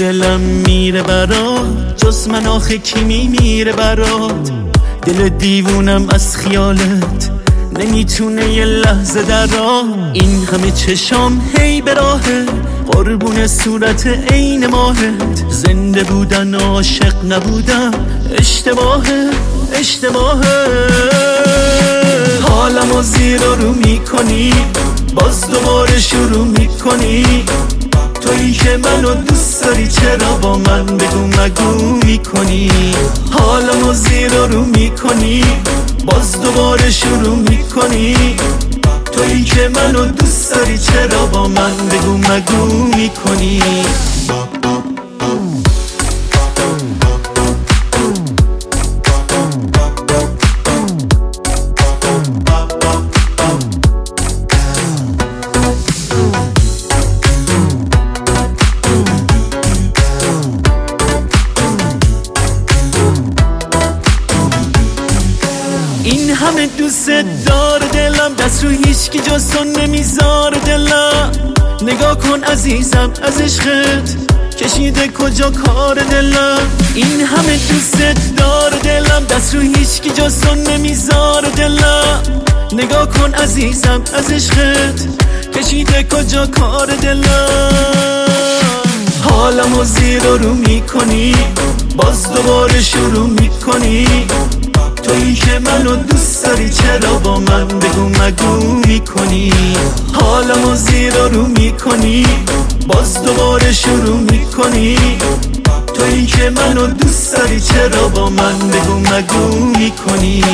دلم میره برات، جز من آخه کی میمیره برات. دل دیوونم از خیالت نمیتونه یه لحظه در راه. این همه چشام هی به راهه، قربون صورت عین ماهت. زنده بودن عاشق نبودم اشتباهه اشتباهه. حالمو زیر و رو میکنی، باز دوباره شروع میکنی. تویی که منو دوست داری چرا با من بگو مگو میکنی. حالمو زیر و رو میکنی، باز دوباره شروع میکنی. تویی که منو دوست داری چرا با من بگو مگو میکنی. این همه دوست دار دلم، دست رو هیچکی جز تو نمیذار دلم. نگاه کن عزیزم از عشقت کشیده کجا کار دلم. این همه دوست دار دلم، دست رو هیچکی جز تو نمیذار دلم. نگاه کن عزیزم از عشقت کشیده کجا کار دلم. حالمو زیر و رو میکنی، باز دوباره شروع میکنی. تویی که منو دوست داری چرا با من بگو مگو میکنی. حالمو زیر و رو میکنی، باز دوباره شروع میکنی. تویی که منو دوست داری چرا با من بگو مگو میکنی.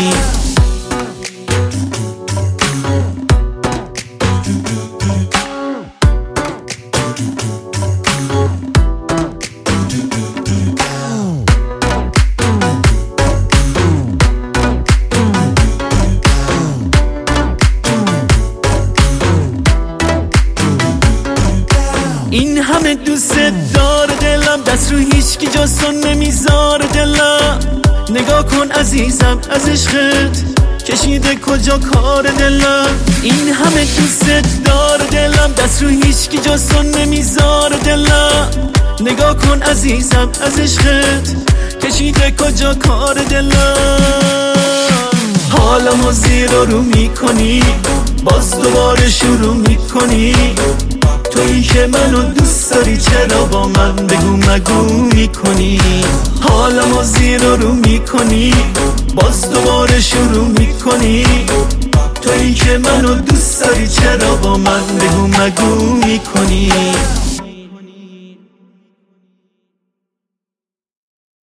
این همه دوست دار دلم، دست رو هیچکی جز تو نمیذار دلم. نگاه کن عزیزم از عشقت کشیده کجا کار دلم. این همه دوست دار دلم، دست رو هیچکی جز تو نمیذار دلم. نگاه کن عزیزم از عشقت کشیده کجا کار دلم. حالمو زیر و رو میکنی، باز دوباره شروع میکنی. تویی که منو دوست داری چرا با من بگو مگو میکنی. حالمو زیر و رو میکنی، باز دوباره شروع میکنی. تویی که منو دوست داری چرا